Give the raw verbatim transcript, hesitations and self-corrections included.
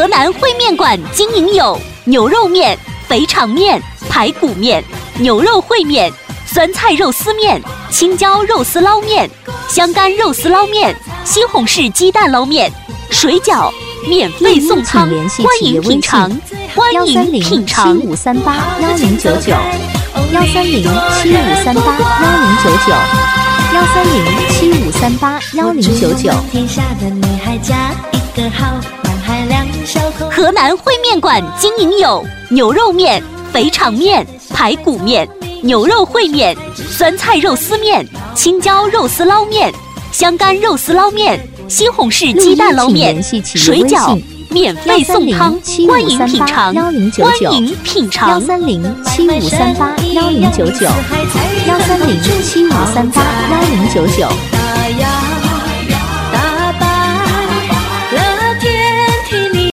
河南烩面馆经营有牛肉面、肥肠面、排骨面、牛肉烩面、酸菜肉丝面、青椒肉丝捞面、香干肉丝捞面、西红柿鸡蛋捞面、水饺，免费送汤，欢迎品尝，欢迎品尝。 七五三八幺零九九，幺三零七五三八幺零九九，幺三零七五三八幺零九九。 河南烩面馆经营有牛肉面、肥肠面、排骨面、牛肉烩面、酸菜肉丝面、青椒肉丝捞面、香干肉丝捞面、西红柿鸡蛋捞面、水饺，免费送汤，欢迎品尝，欢迎品尝。 幺三零七五三八幺零九九，幺三零七五三八幺零九九。